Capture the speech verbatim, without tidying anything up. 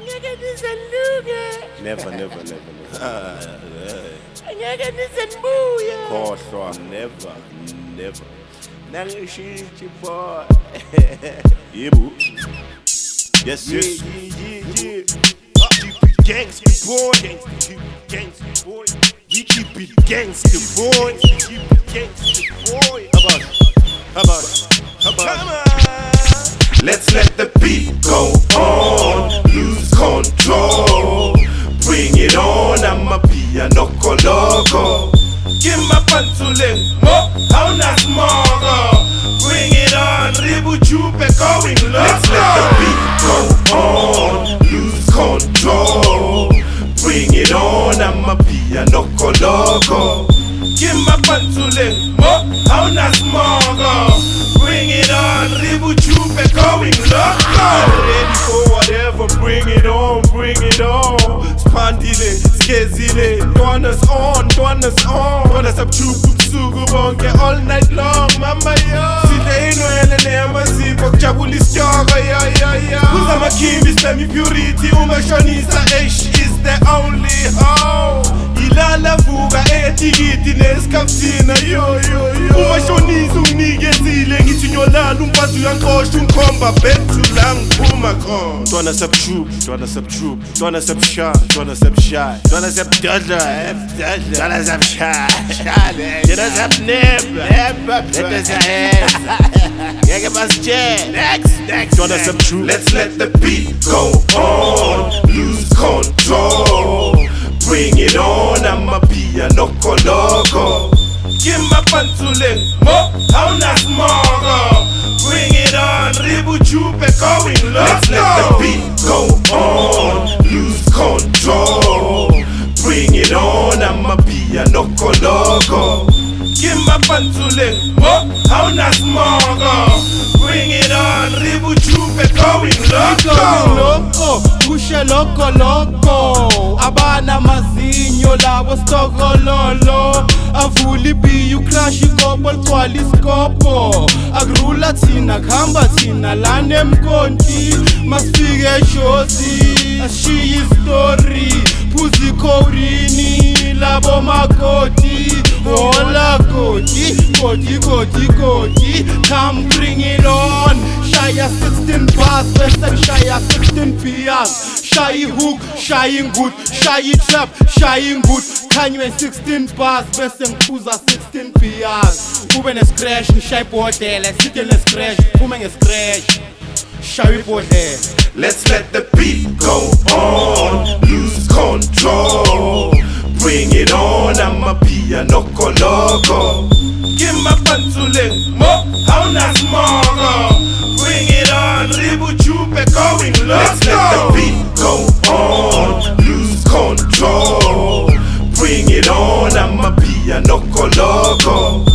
Never, never, never, never. Angeke nizenbuya. Khohlwa, never, never. Nangishintshi boy. Yebo. Yes, yes. Yeah, yeah, yeah. Keep it gangsta boy, gangsta, keep it gangsta boy. We keep it gangsta boy, keep it gangsta boy. How about, how about, how about? Come on. Let's let the beat go on, lose control. Bring it on, I'm a piano loco. Give my pantsuling, mo, how not smogo. Bring it on, ribu chupe going loco. Let's let the beat go on, lose control. Bring it on, I'm a piano loco. Give my pantsuling, mo, how not smogo. Bring it on, ribu chupe going loco. Ready for whatever, bring it on, bring it on. Spandile, skezile, Dwanna's on, Dwanna's on. Dwanna's up chupu sugu bonke all night long, mama yo. Sile inwele nemasiko, kujabuli styogo, yo yo yo. Kuza makimbi, semi purity, umashonisa, H is the only hoe. Ilala vuga, etikiti, neskapsina, yo yo yo. Umashonisa, umnikezile, ngithi nyolala, umfazi uyankosha, umkhomba, bethula, ngiphuma khona. Dwanna's up troop, Dwanna's up troop, Dwanna's up shy, Dwanna's up shy, Dwanna's up dodger, Dwanna's up shy, Dwanna's up nib, Dwanna's up head, Gege bas jet, next, next, Dwanna's up troop. Let's let the beat go on, lose control. Bring it on, I'm a piano loco. Give my pantsuling, mo, how not smogo. Bring it on, ribu chupe going loco. Let's let the beat go on, lose control. Bring it on, I'm a piano loco. Give my pantsuling, mo, how not smogo. Bring it on, ribu chupe going loco. Loco, kushe loco loco. Abana mazinyo lawo stogololo. Avuli biyu crash ikopo ligcwala iskopo. Akurula thina kuhamba thina lana emkonti. Masifike eshozi ashiye story. Phuzi khourini labo makoti. Hola koti, koti, koti, koti. Come bring it on. Shaya sixteen bars, western Shaya sixteen pias. Shy hook, shying good, shy trap, shying good. Kanye sixteen bars, western Kuza sixteen pias. Ube ne scratch, ni shy bottle, sitting ne scratch, ube ne scratch. Shy bottle. Let's let the beat go on, lose control. Bring it on, I'm a piano loco. Give my pantsuling, mo, how not smogo. Bring it on, ribu chupe going loco. Let's let the beat go on, lose control. Bring it on, I'm a piano loco.